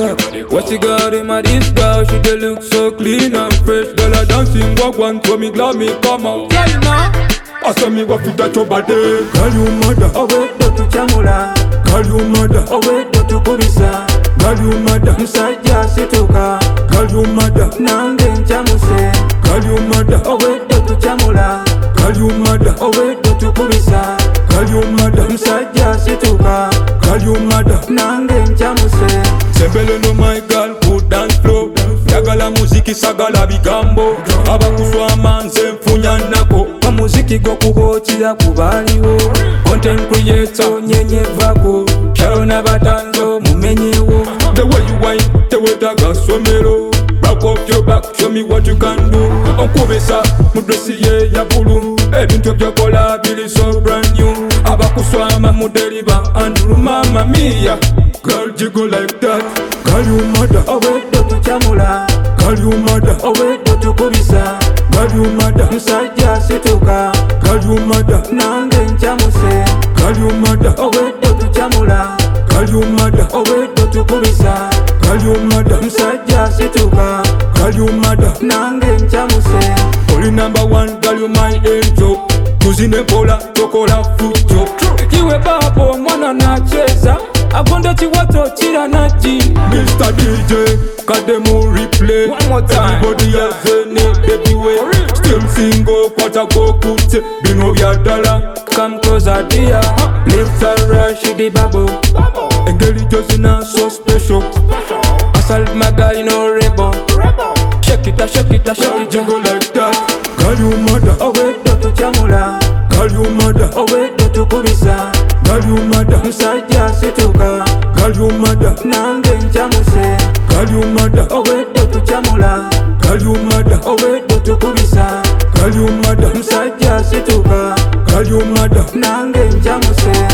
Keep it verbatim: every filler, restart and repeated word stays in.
up. What you got in my this girl? She dey look so clean and fresh. Girl a dancing walk one, so me glad me come out. Yeah, you know. I saw me go fit touch your body. Girl you mother, oh wait, do tu chamula. Girl you mother, oh wait, do tu kubisa. Girl you mother, msajja situka. Girl you mother, nange nchamuse. Girl you mother, oh wait, do tu chamula. Girl you mother, oh wait, do tu kubisa. Girl you mother, msajja situka. Girl you mother, nange nchamuse. Sembele no my girl, good dance flow. Yagala muziki sagala bigambo. Abakuswa manze mfunya nako. Muziki go kubochira kubaliwo. Content creator nyenyevako. Sharona batanzo mumenyewo. The way you whine, the way that got somero. Back off your back, show me what you can do. Onkubesa, mudresi ye ya bulu. Ebintu byokola bili so brand new. Abakuswama mudeliva andru mama mia. Girl jiggle like that. Girl you mother, oh wait do tu chamula. Girl you mother, oh wait do tu kubisa. Girl you mother, msajja situka. Girl you mother, nange nchamuse. Girl you mother, oh wait do tu chamula. Girl you mother, oh wait do tu kubisa. Girl you mother, msajja situka. Girl you mother, nange nchamuse. Only number one, girl you my angel. Tuzine pola, tokola fujo. Iwe babo mwana nacheza. Agonda chiwato chira naji. Mister D J, kademu replay. One more time. Everybody has a name, baby way. Still single, kwata go kute. Bino ya dala. Come closer dear. Lift and rush the bubble. Engeli just not so special. Assault my girl in no rebel. Shake it, shake it, shake it, jingle like that. Girl you mother, oh wait do tu chamula. Girl you mother, oh wait do tu kubisa. Girl you mother, msajja situka. Girl you mother, nange nchamuse. Girl you mother, oh wait do tu chamula. Girl you mother, oh wait do tu kubisa. Girl you mother, msajja situka. Girl you mother, nange nchamuse.